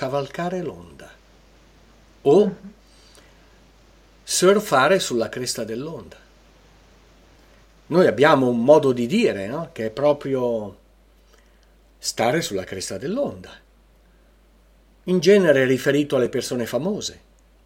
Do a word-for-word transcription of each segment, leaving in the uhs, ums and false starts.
cavalcare l'onda o surfare sulla cresta dell'onda. Noi abbiamo un modo di dire, no? Che è proprio stare sulla cresta dell'onda, in genere riferito alle persone famose,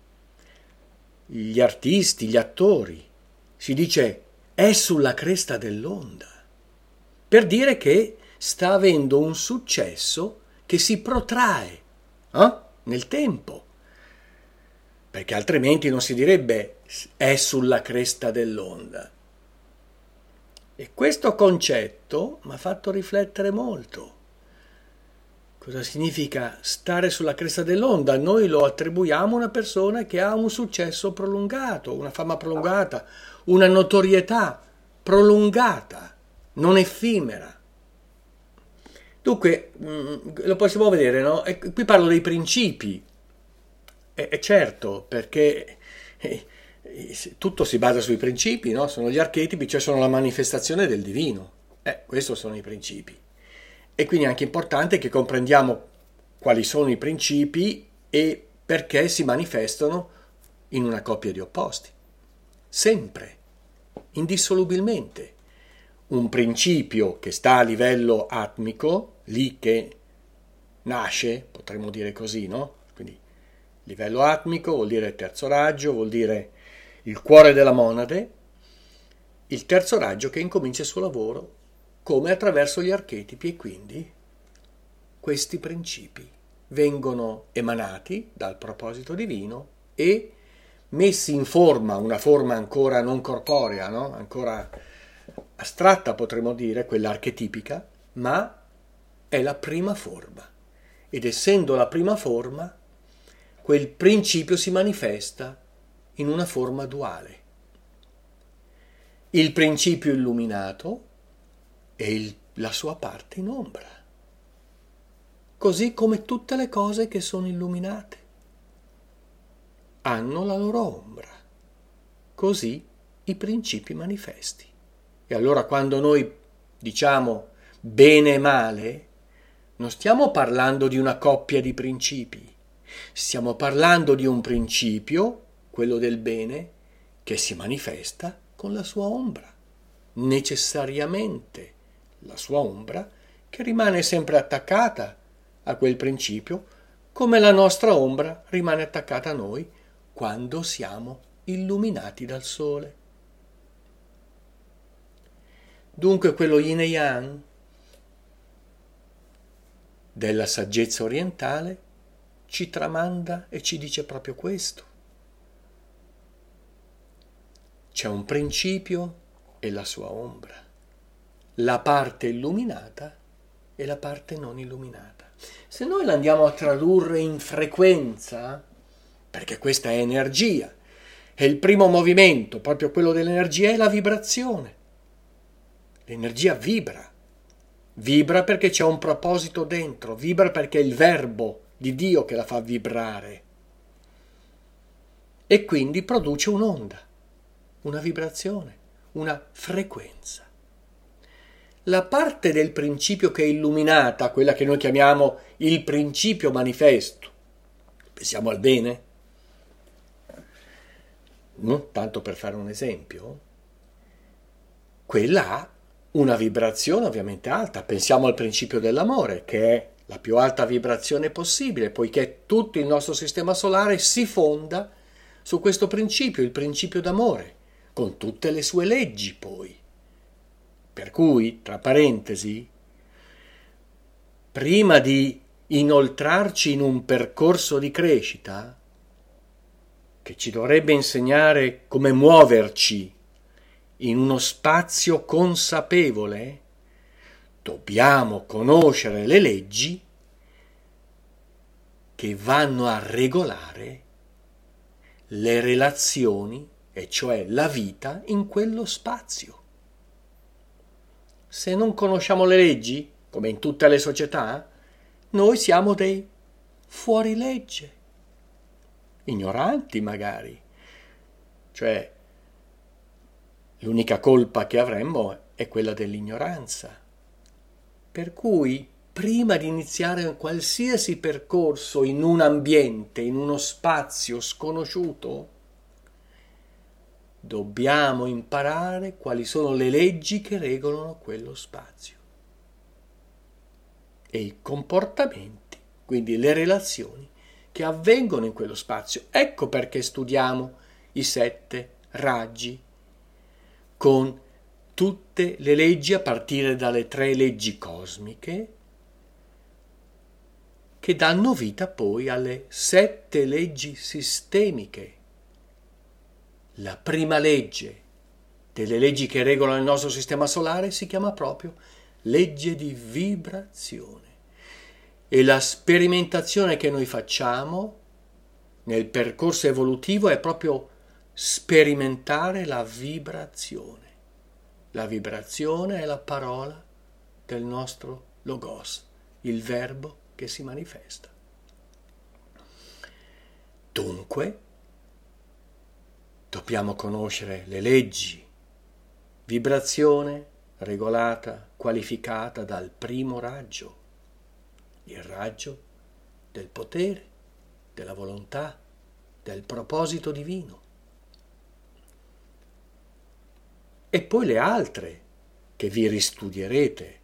gli artisti, gli attori. Si dice è sulla cresta dell'onda, per dire che sta avendo un successo che si protrae eh? nel tempo, perché altrimenti non si direbbe è sulla cresta dell'onda. E questo concetto mi ha fatto riflettere molto. Cosa significa stare sulla cresta dell'onda? Noi lo attribuiamo a una persona che ha un successo prolungato, una fama prolungata, una notorietà prolungata, non effimera. Dunque, lo possiamo vedere, no? E qui parlo dei principi. E, e certo, perché eh, tutto si basa sui principi, no? Sono gli archetipi, cioè sono la manifestazione del divino. Eh, questi sono i principi. E quindi è anche importante che comprendiamo quali sono i principi e perché si manifestano in una coppia di opposti. Sempre, indissolubilmente. Un principio che sta a livello atmico, lì che nasce, potremmo dire così, no? Quindi livello atmico vuol dire terzo raggio, vuol dire il cuore della monade, il terzo raggio che incomincia il suo lavoro come attraverso gli archetipi, e quindi questi principi vengono emanati dal proposito divino e messi in forma, una forma ancora non corporea, no? Ancora astratta potremmo dire, quella archetipica, ma è la prima forma. Ed essendo la prima forma, quel principio si manifesta in una forma duale. Il principio illuminato e il, la sua parte in ombra, così come tutte le cose che sono illuminate hanno la loro ombra, così i principi manifesti. E allora quando noi diciamo bene e male, non stiamo parlando di una coppia di principi, stiamo parlando di un principio, quello del bene, che si manifesta con la sua ombra, necessariamente la sua ombra, che rimane sempre attaccata a quel principio, come la nostra ombra rimane attaccata a noi quando siamo illuminati dal sole. Dunque quello yin e yang della saggezza orientale ci tramanda e ci dice proprio questo. C'è un principio e la sua ombra, la parte illuminata e la parte non illuminata. Se noi la andiamo a tradurre in frequenza, perché questa è energia, e il primo movimento, proprio quello dell'energia, è la vibrazione. L'energia vibra, vibra perché c'è un proposito dentro, vibra perché è il verbo di Dio che la fa vibrare. E quindi produce un'onda, una vibrazione, una frequenza. La parte del principio che è illuminata, quella che noi chiamiamo il principio manifesto, pensiamo al bene, no? Tanto per fare un esempio, quella ha una vibrazione ovviamente alta. Pensiamo al principio dell'amore, che è la più alta vibrazione possibile, poiché tutto il nostro sistema solare si fonda su questo principio, il principio d'amore, con tutte le sue leggi poi. Per cui, tra parentesi, prima di inoltrarci in un percorso di crescita, che ci dovrebbe insegnare come muoverci in uno spazio consapevole, dobbiamo conoscere le leggi che vanno a regolare le relazioni, e cioè la vita in quello spazio. Se non conosciamo le leggi, come in tutte le società, noi siamo dei fuorilegge, ignoranti magari. Cioè, l'unica colpa che avremmo è quella dell'ignoranza. Per cui prima di iniziare un qualsiasi percorso in un ambiente, in uno spazio sconosciuto, dobbiamo imparare quali sono le leggi che regolano quello spazio e i comportamenti, quindi le relazioni che avvengono in quello spazio. Ecco perché studiamo i sette raggi con tutte le leggi a partire dalle tre leggi cosmiche che danno vita poi alle sette leggi sistemiche. La prima legge delle leggi che regolano il nostro sistema solare si chiama proprio legge di vibrazione. E la sperimentazione che noi facciamo nel percorso evolutivo è proprio sperimentare la vibrazione. La vibrazione è la parola del nostro Logos, il verbo che si manifesta. Dunque, dobbiamo conoscere le leggi. Vibrazione regolata, qualificata dal primo raggio, il raggio del potere, della volontà, del proposito divino. E poi le altre che vi ristudierete,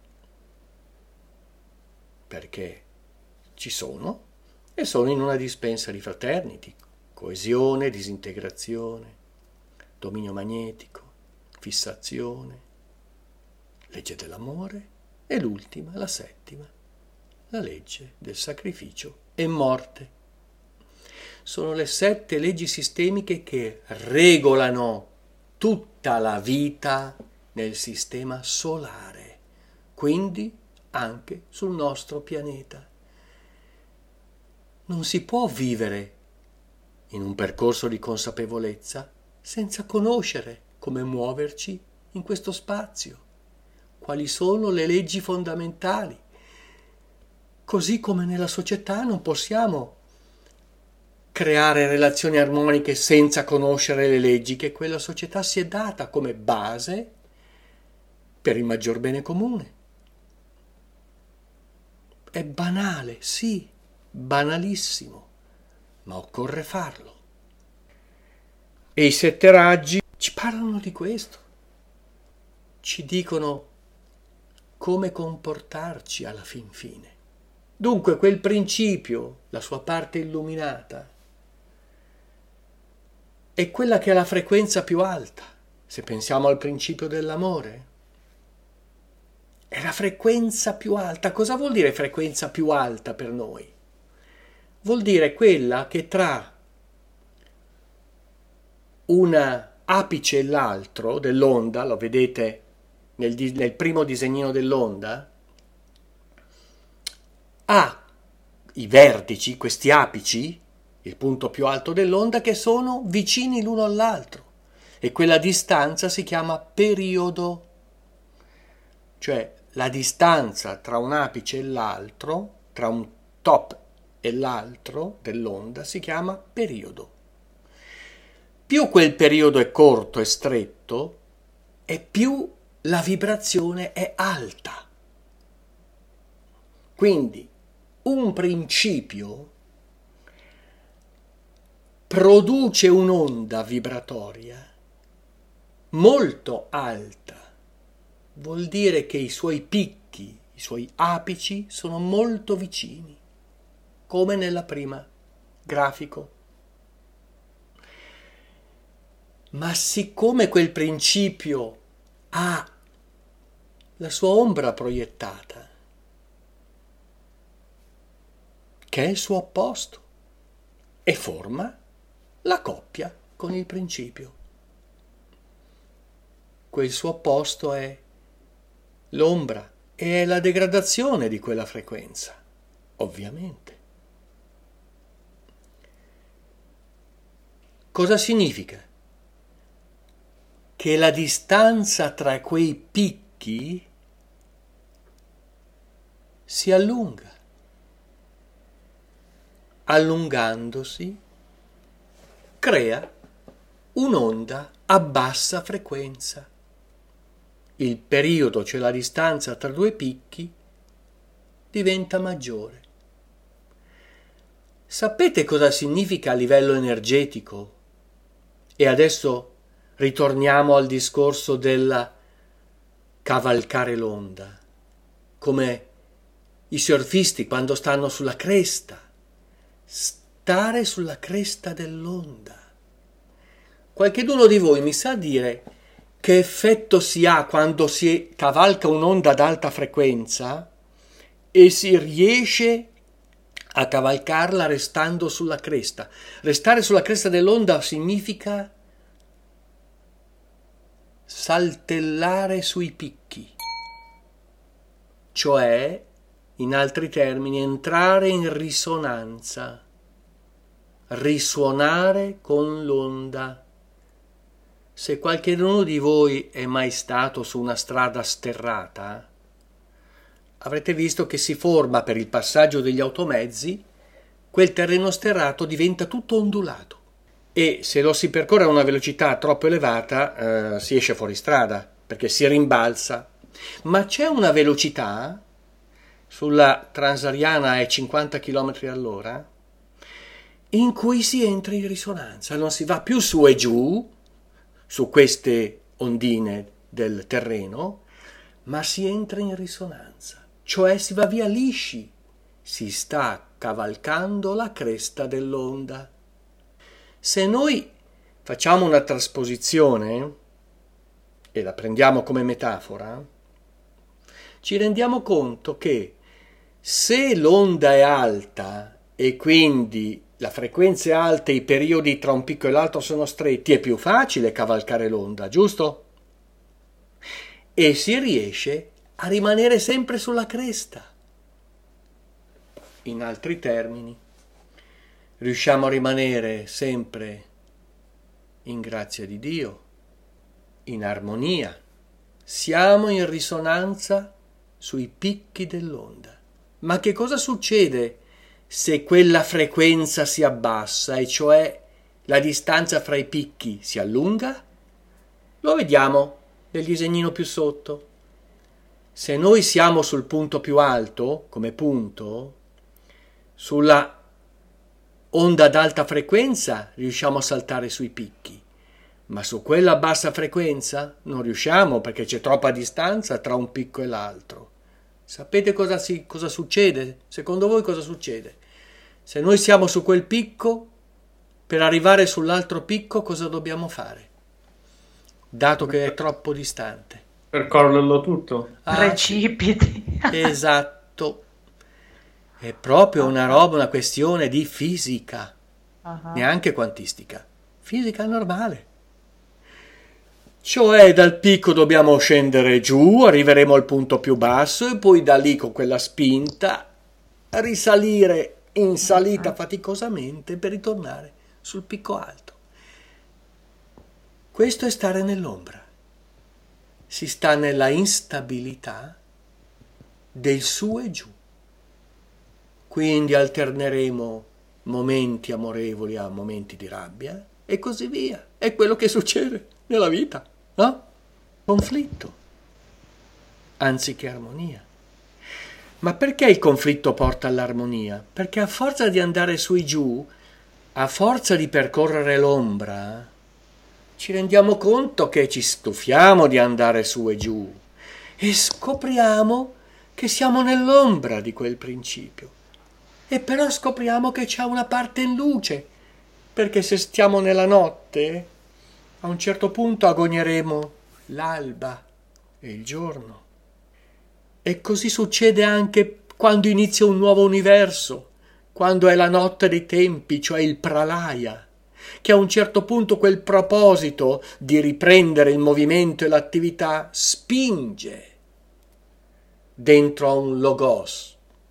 perché ci sono e sono in una dispensa di Fraternity: coesione, disintegrazione, dominio magnetico, fissazione, legge dell'amore e l'ultima, la settima, la legge del sacrificio e morte. Sono le sette leggi sistemiche che regolano tutta la vita nel sistema solare, quindi anche sul nostro pianeta. Non si può vivere in un percorso di consapevolezza senza conoscere come muoverci in questo spazio, quali sono le leggi fondamentali. Così come nella società non possiamo creare relazioni armoniche senza conoscere le leggi che quella società si è data come base per il maggior bene comune. È banale, sì, banalissimo, ma occorre farlo. E i sette raggi ci parlano di questo, ci dicono come comportarci alla fin fine. Dunque quel principio, la sua parte illuminata, è quella che ha la frequenza più alta. Se pensiamo al principio dell'amore, è la frequenza più alta. Cosa vuol dire frequenza più alta per noi? Vuol dire quella che tra un apice e l'altro dell'onda, lo vedete nel, nel primo disegnino dell'onda, ha i vertici, questi apici, il punto più alto dell'onda, che sono vicini l'uno all'altro, e quella distanza si chiama periodo, cioè la distanza tra un apice e l'altro, tra un top e l'altro dell'onda, si chiama periodo. Più quel periodo è corto e stretto, e più la vibrazione è alta. Quindi un principio produce un'onda vibratoria molto alta. Vuol dire che i suoi picchi, i suoi apici sono molto vicini, come nella prima grafico. Ma siccome quel principio ha la sua ombra proiettata, che è il suo opposto, e forma la coppia con il principio. Quel suo opposto è l'ombra e è la degradazione di quella frequenza, ovviamente. Cosa significa? Che la distanza tra quei picchi si allunga. Allungandosi crea un'onda a bassa frequenza. Il periodo, cioè la distanza tra due picchi, diventa maggiore. Sapete cosa significa a livello energetico? E adesso ritorniamo al discorso della cavalcare l'onda, come i surfisti quando stanno sulla cresta, stare sulla cresta dell'onda. Qualcheduno di voi mi sa dire che effetto si ha quando si cavalca un'onda ad alta frequenza e si riesce a cavalcarla restando sulla cresta? Restare sulla cresta dell'onda significa saltellare sui picchi, cioè, in altri termini, entrare in risonanza, risuonare con l'onda. Se qualcuno di voi è mai stato su una strada sterrata, avrete visto che si forma per il passaggio degli automezzi, quel terreno sterrato diventa tutto ondulato e se lo si percorre a una velocità troppo elevata eh, si esce fuori strada perché si rimbalza. Ma c'è una velocità, sulla Transariana è cinquanta chilometri all'ora, in cui si entra in risonanza, non si va più su e giù, su queste ondine del terreno, ma si entra in risonanza, cioè si va via lisci, si sta cavalcando la cresta dell'onda. Se noi facciamo una trasposizione e la prendiamo come metafora, ci rendiamo conto che se l'onda è alta e quindi la frequenza è alta e i periodi tra un picco e l'altro sono stretti, è più facile cavalcare l'onda, giusto? E si riesce a rimanere sempre sulla cresta. In altri termini, riusciamo a rimanere sempre in grazia di Dio, in armonia. Siamo in risonanza sui picchi dell'onda. Ma che cosa succede se quella frequenza si abbassa, e cioè la distanza fra i picchi si allunga? Lo vediamo nel disegnino più sotto. Se noi siamo sul punto più alto, come punto, sulla onda ad alta frequenza riusciamo a saltare sui picchi, ma su quella a bassa frequenza non riusciamo perché c'è troppa distanza tra un picco e l'altro. Sapete cosa, si, cosa succede? Secondo voi cosa succede? Se noi siamo su quel picco, per arrivare sull'altro picco cosa dobbiamo fare? Dato che è troppo distante. Percorrerlo tutto. Ah, Precipiti. esatto. È proprio una roba, una questione di fisica, Uh-huh. neanche quantistica, fisica normale. Cioè dal picco dobbiamo scendere giù, arriveremo al punto più basso e poi da lì con quella spinta risalire in salita faticosamente per ritornare sul picco alto. Questo è stare nell'ombra. Si sta nella instabilità del su e giù. Quindi alterneremo momenti amorevoli a momenti di rabbia e così via. È quello che succede nella vita, no? Conflitto, anziché armonia. Ma perché il conflitto porta all'armonia? Perché a forza di andare su e giù, a forza di percorrere l'ombra, ci rendiamo conto che ci stufiamo di andare su e giù e scopriamo che siamo nell'ombra di quel principio. E però scopriamo che c'è una parte in luce, perché se stiamo nella notte, a un certo punto agogneremo l'alba e il giorno. E così succede anche quando inizia un nuovo universo, quando è la notte dei tempi, cioè il pralaya, che a un certo punto quel proposito di riprendere il movimento e l'attività spinge dentro a un logos.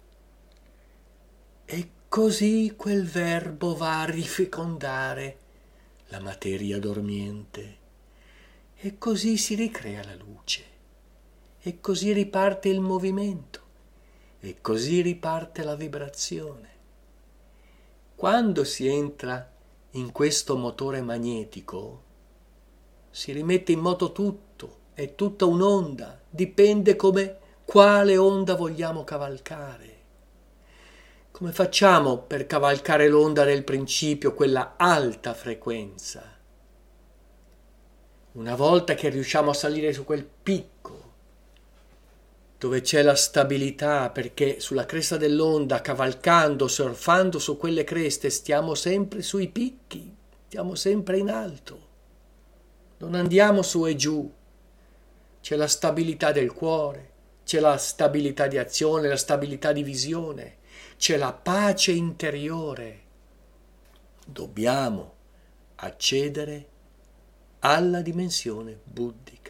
E così quel verbo va a rifecondare la materia dormiente. E così si ricrea la luce. E così riparte il movimento. E così riparte la vibrazione. Quando si entra in questo motore magnetico, si rimette in moto tutto. È tutta un'onda. Dipende come quale onda vogliamo cavalcare. Come facciamo per cavalcare l'onda del principio, quella alta frequenza? Una volta che riusciamo a salire su quel picco, dove c'è la stabilità, perché sulla cresta dell'onda, cavalcando, surfando su quelle creste, stiamo sempre sui picchi, stiamo sempre in alto, non andiamo su e giù. C'è la stabilità del cuore, c'è la stabilità di azione, la stabilità di visione, c'è la pace interiore. Dobbiamo accedere alla dimensione buddhica.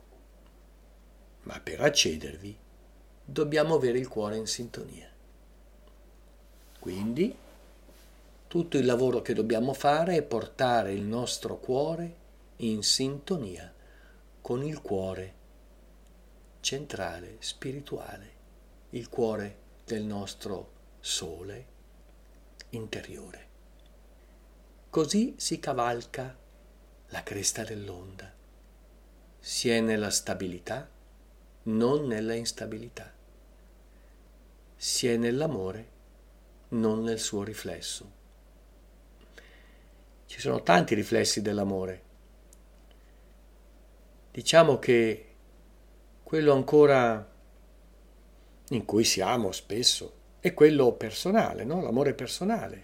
Ma per accedervi dobbiamo avere il cuore in sintonia. Quindi tutto il lavoro che dobbiamo fare è portare il nostro cuore in sintonia con il cuore centrale, spirituale, il cuore del nostro sole interiore. Così si cavalca la cresta dell'onda. Si è nella stabilità, non nella instabilità. Si è nell'amore, non nel suo riflesso. Ci sono tanti riflessi dell'amore. Diciamo che quello ancora in cui siamo spesso è quello personale, no? L'amore personale.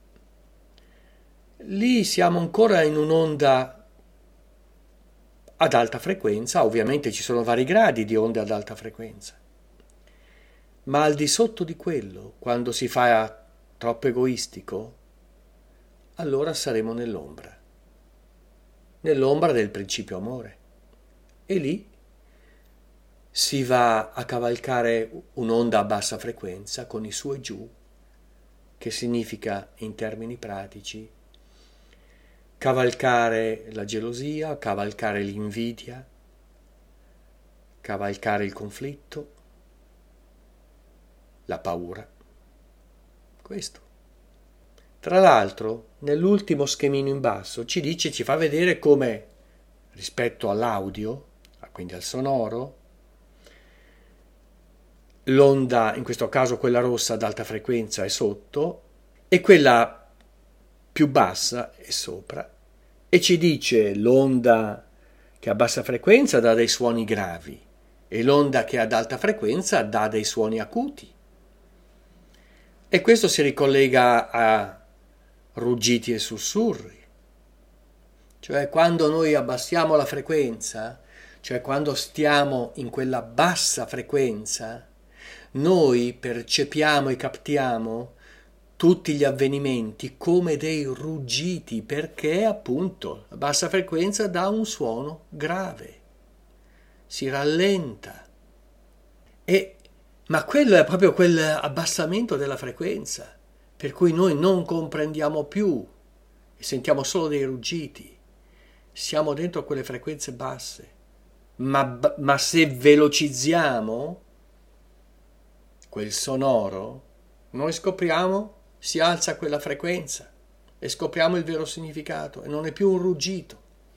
Lì siamo ancora in un'onda ad alta frequenza, ovviamente ci sono vari gradi di onde ad alta frequenza, ma al di sotto di quello, quando si fa troppo egoistico, allora saremo nell'ombra, nell'ombra del principio amore, e lì si va a cavalcare un'onda a bassa frequenza con i su e giù, che significa in termini pratici cavalcare la gelosia, cavalcare l'invidia, cavalcare il conflitto, la paura. Questo. Tra l'altro, nell'ultimo schemino in basso ci dice, ci fa vedere come rispetto all'audio, quindi al sonoro, l'onda, in questo caso quella rossa ad alta frequenza, è sotto e quella più bassa è sopra, e ci dice l'onda che a bassa frequenza dà dei suoni gravi e l'onda che ad alta frequenza dà dei suoni acuti. E questo si ricollega a ruggiti e sussurri, cioè quando noi abbassiamo la frequenza, cioè quando stiamo in quella bassa frequenza, noi percepiamo e captiamo tutti gli avvenimenti come dei ruggiti, perché appunto la bassa frequenza dà un suono grave, si rallenta. E, ma quello è proprio quell'abbassamento della frequenza, per cui noi non comprendiamo più e sentiamo solo dei ruggiti. Siamo dentro quelle frequenze basse, ma, ma se velocizziamo quel sonoro, noi scopriamo, si alza quella frequenza e scopriamo il vero significato e non è più un ruggito.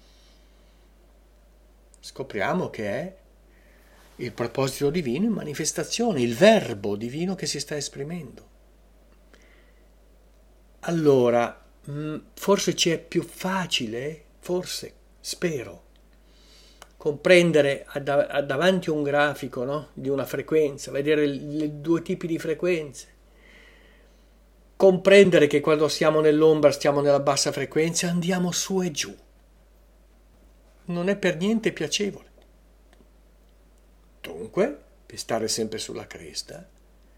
Scopriamo che è il proposito divino in manifestazione, il verbo divino che si sta esprimendo. Allora, forse ci è più facile, forse, spero, comprendere davanti a un grafico, no? Di una frequenza, vedere i due tipi di frequenze, comprendere che quando siamo nell'ombra stiamo nella bassa frequenza, andiamo su e giù. Non è per niente piacevole. Dunque, per stare sempre sulla cresta,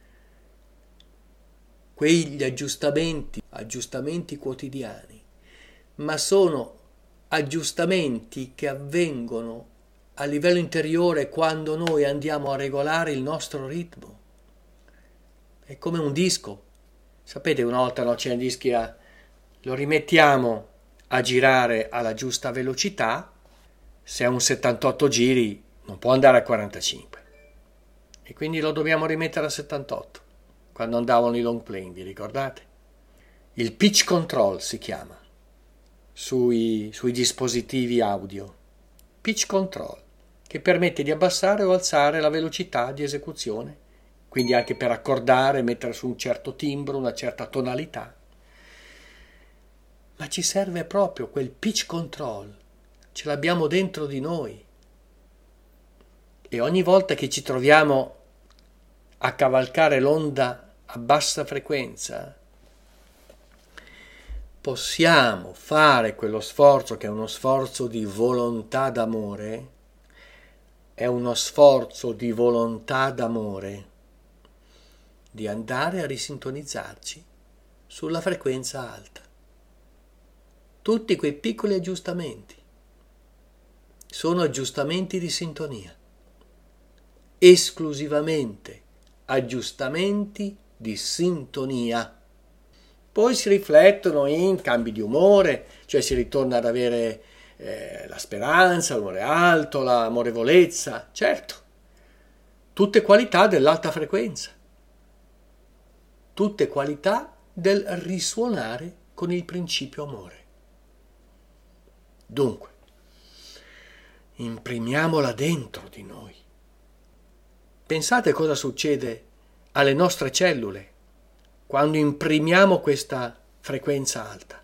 quegli aggiustamenti, aggiustamenti quotidiani, ma sono aggiustamenti che avvengono a livello interiore quando noi andiamo a regolare il nostro ritmo. È come un disco. Sapete, una volta no, c'erano dischi a... lo rimettiamo a girare alla giusta velocità, se è un settantotto giri non può andare a quarantacinque. E quindi lo dobbiamo rimettere a settantotto, quando andavano i long playing, vi ricordate? Il pitch control si chiama. Sui, sui dispositivi audio, pitch control, che permette di abbassare o alzare la velocità di esecuzione, quindi anche per accordare, mettere su un certo timbro, una certa tonalità. Ma ci serve proprio quel pitch control, ce l'abbiamo dentro di noi. E ogni volta che ci troviamo a cavalcare l'onda a bassa frequenza, possiamo fare quello sforzo che è uno sforzo di volontà d'amore, è uno sforzo di volontà d'amore, di andare a risintonizzarci sulla frequenza alta. Tutti quei piccoli aggiustamenti sono aggiustamenti di sintonia, esclusivamente aggiustamenti di sintonia. Poi si riflettono in cambi di umore, cioè si ritorna ad avere eh, la speranza, l'umore alto, l'amorevolezza, certo, tutte qualità dell'alta frequenza, tutte qualità del risuonare con il principio amore. Dunque, imprimiamola dentro di noi. Pensate cosa succede alle nostre cellule quando imprimiamo questa frequenza alta.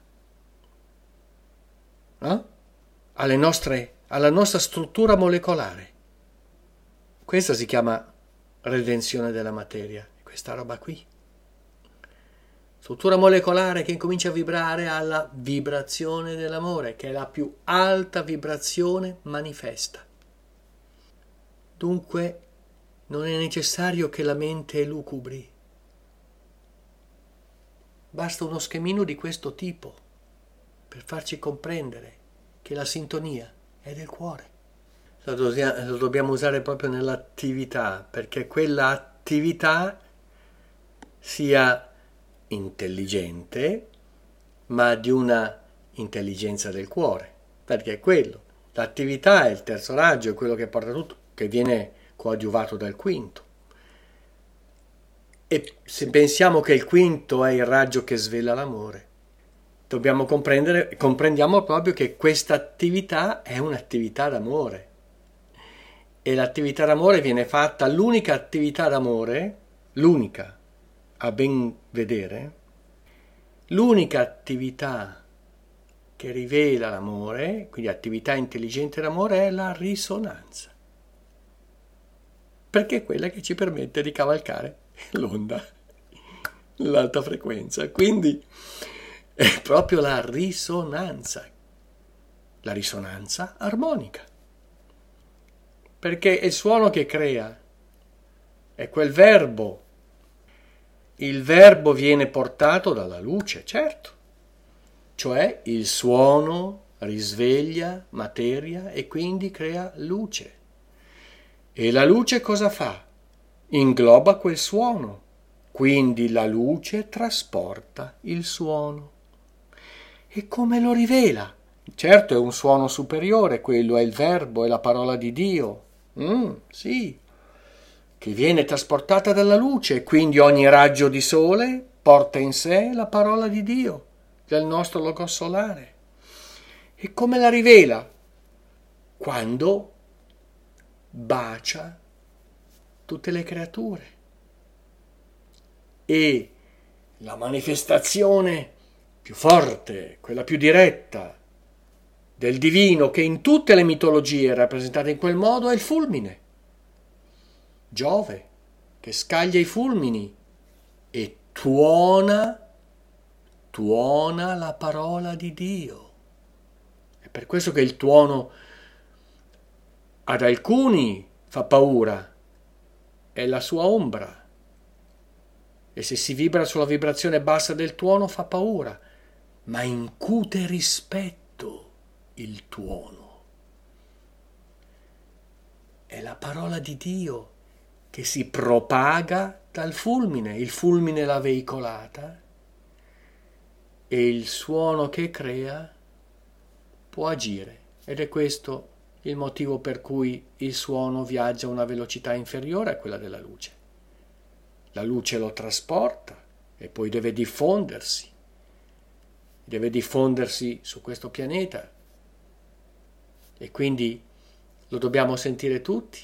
No? Alle nostre, alla nostra struttura molecolare. Questa si chiama redenzione della materia, questa roba qui. Struttura molecolare che incomincia a vibrare alla vibrazione dell'amore, che è la più alta vibrazione manifesta. Dunque non è necessario che la mente elucubri. Basta uno schemino di questo tipo per farci comprendere che la sintonia è del cuore. Lo dobbiamo usare proprio nell'attività, perché quella attività sia intelligente, ma di una intelligenza del cuore, perché è quello. L'attività è il terzo raggio, è quello che porta tutto, che viene coadiuvato dal quinto. E se pensiamo che il quinto è il raggio che svela l'amore, dobbiamo comprendere, comprendiamo proprio che questa attività è un'attività d'amore. E l'attività d'amore viene fatta, l'unica attività d'amore, l'unica, a ben vedere, l'unica attività che rivela l'amore, quindi attività intelligente d'amore, è la risonanza. Perché è quella che ci permette di cavalcare l'onda, l'alta frequenza. Quindi è proprio la risonanza, la risonanza armonica. Perché è il suono che crea, è quel verbo. Il verbo viene portato dalla luce, certo. Cioè il suono risveglia materia e quindi crea luce. E la luce cosa fa? Ingloba quel suono, quindi la luce trasporta il suono. E come lo rivela? Certo è un suono superiore, quello è il verbo, è la parola di Dio. Mm, sì, che viene trasportata dalla luce, quindi ogni raggio di sole porta in sé la parola di Dio, del nostro Logos solare. E come la rivela? Quando bacia tutte le creature. E la manifestazione più forte, quella più diretta del divino, che in tutte le mitologie è rappresentata in quel modo, è il fulmine. Giove, che scaglia i fulmini e tuona, tuona la parola di Dio. È per questo che il tuono ad alcuni fa paura, è la sua ombra. E se si vibra sulla vibrazione bassa del tuono fa paura, ma incute rispetto il tuono. È la parola di Dio che si propaga dal fulmine, il fulmine l'ha veicolata e il suono che crea può agire, ed è questo il motivo per cui il suono viaggia a una velocità inferiore a quella della luce. La luce lo trasporta e poi deve diffondersi, deve diffondersi su questo pianeta e quindi Lo dobbiamo sentire tutti.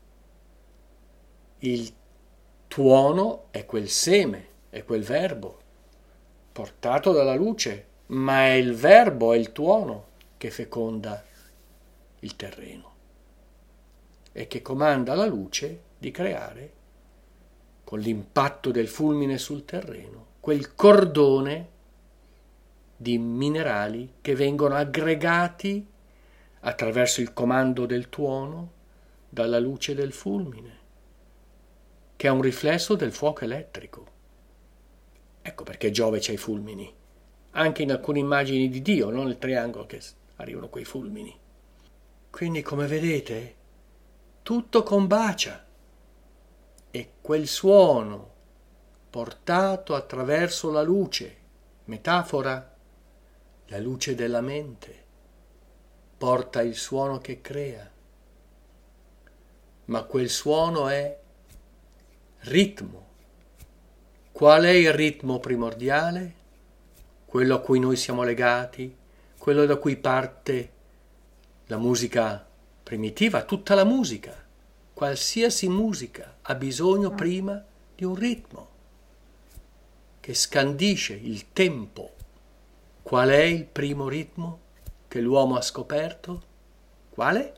Il tuono è quel seme, è quel verbo portato dalla luce, ma è il verbo, è il tuono che feconda il terreno e che comanda alla luce di creare, con l'impatto del fulmine sul terreno, quel cordone di minerali che vengono aggregati attraverso il comando del tuono dalla luce del fulmine, che è un riflesso del fuoco elettrico. Ecco perché Giove c'ha i fulmini, anche in alcune immagini di Dio, non nel triangolo che arrivano quei fulmini. Quindi, come vedete, tutto combacia e quel suono portato attraverso la luce, metafora, la luce della mente, porta il suono che crea. Ma quel suono è ritmo. Qual è il ritmo primordiale? Quello a cui noi siamo legati, quello da cui parte la musica primitiva, tutta la musica, qualsiasi musica ha bisogno prima di un ritmo che scandisce il tempo. Qual è il primo ritmo che l'uomo ha scoperto? Quale?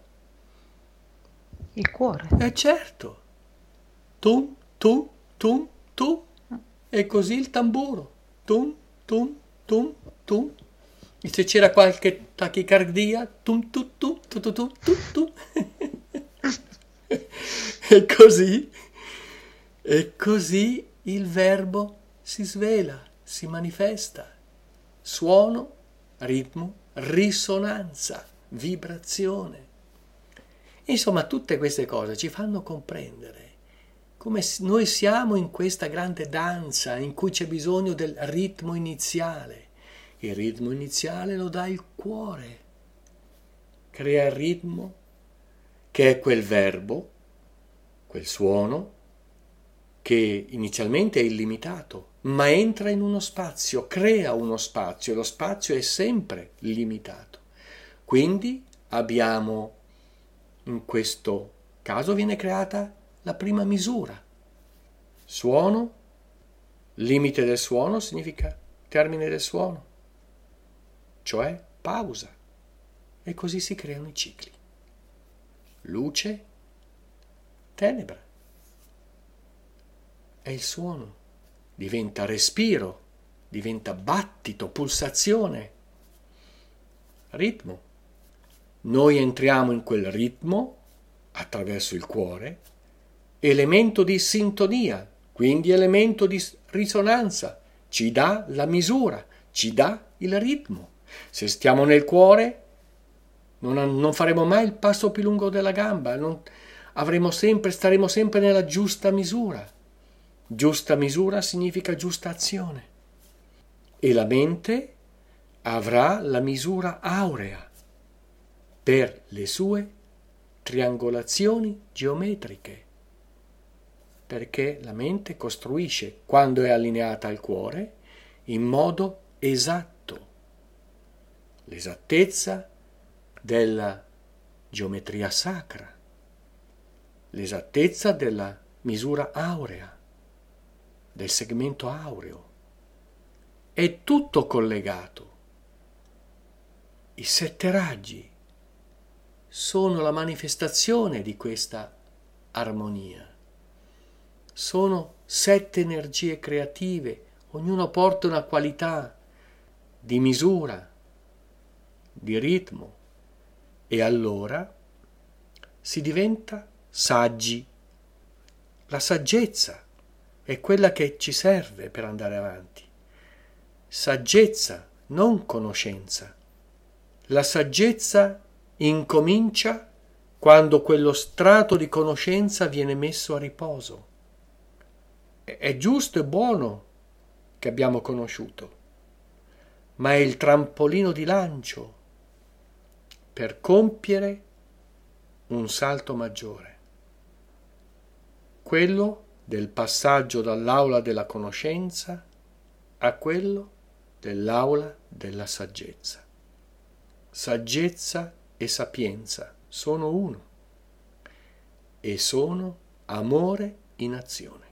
Il cuore. Eh certo, tum, tum, tum, tum, e così il tamburo, tum, tum, tum, tum. E se c'era qualche tachicardia, tum, tum, tum, tum, tum, tum, tum, tum. E così, e così il verbo si svela, si manifesta. Suono, ritmo, risonanza, vibrazione. Insomma, tutte queste cose ci fanno comprendere come noi siamo in questa grande danza in cui c'è bisogno del ritmo iniziale. Il ritmo iniziale lo dà il cuore. Crea il ritmo, che è quel verbo, quel suono, che inizialmente è illimitato, ma entra in uno spazio, crea uno spazio, e lo spazio è sempre limitato. Quindi abbiamo, in questo caso viene creata la prima misura. Suono, limite del suono significa termine del suono, cioè pausa. E così si creano i cicli. Luce, tenebra. È il suono. Diventa respiro, diventa battito, pulsazione, ritmo. Noi entriamo in quel ritmo attraverso il cuore, elemento di sintonia, quindi elemento di risonanza, ci dà la misura, ci dà il ritmo. Se stiamo nel cuore non, non faremo mai il passo più lungo della gamba, non, avremo sempre, staremo sempre nella giusta misura. Giusta misura significa giusta azione. E la mente avrà la misura aurea per le sue triangolazioni geometriche, perché la mente costruisce, quando è allineata al cuore, in modo esatto. L'esattezza della geometria sacra, l'esattezza della misura aurea, del segmento aureo. È tutto collegato. I sette raggi sono la manifestazione di questa armonia. Sono sette energie creative, ognuno porta una qualità di misura, di ritmo, e allora si diventa saggi. La saggezza è quella che ci serve per andare avanti. Saggezza, non conoscenza. La saggezza incomincia quando quello strato di conoscenza viene messo a riposo. È giusto e buono che abbiamo conosciuto, ma è il trampolino di lancio per compiere un salto maggiore, quello del passaggio dall'aula della conoscenza a quello dell'aula della saggezza. Saggezza e sapienza sono uno. e sono amore in azione.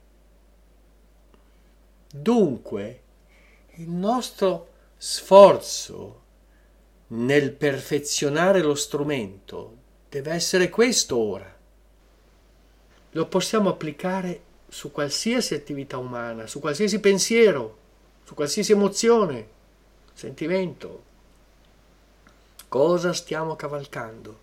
Dunque, il nostro sforzo nel perfezionare lo strumento deve essere questo ora. Lo possiamo applicare su qualsiasi attività umana, su qualsiasi pensiero, su qualsiasi emozione, sentimento. Cosa stiamo cavalcando?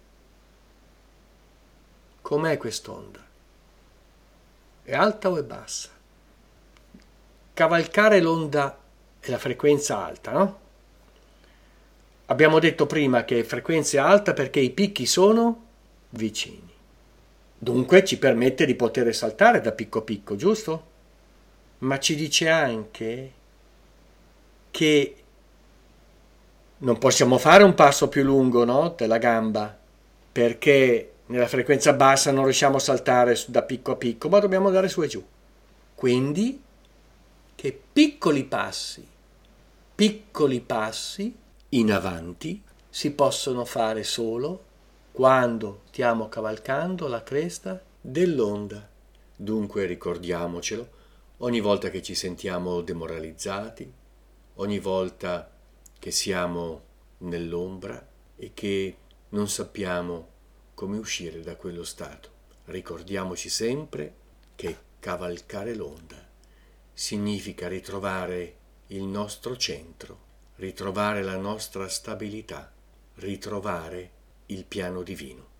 Com'è quest'onda? È alta o è bassa? Cavalcare l'onda è la frequenza alta, no? Abbiamo detto prima che frequenza alta perché i picchi sono vicini. Dunque ci permette di poter saltare da picco a picco, giusto? Ma ci dice anche che non possiamo fare un passo più lungo, no? Della gamba, perché nella frequenza bassa non riusciamo a saltare da picco a picco, ma dobbiamo andare su e giù. Quindi, che piccoli passi, piccoli passi in avanti si possono fare solo quando stiamo cavalcando la cresta dell'onda. Dunque ricordiamocelo ogni volta che ci sentiamo demoralizzati, ogni volta che siamo nell'ombra e che non sappiamo come uscire da quello stato. Ricordiamoci sempre che cavalcare l'onda significa ritrovare il nostro centro, ritrovare la nostra stabilità, ritrovare il piano divino.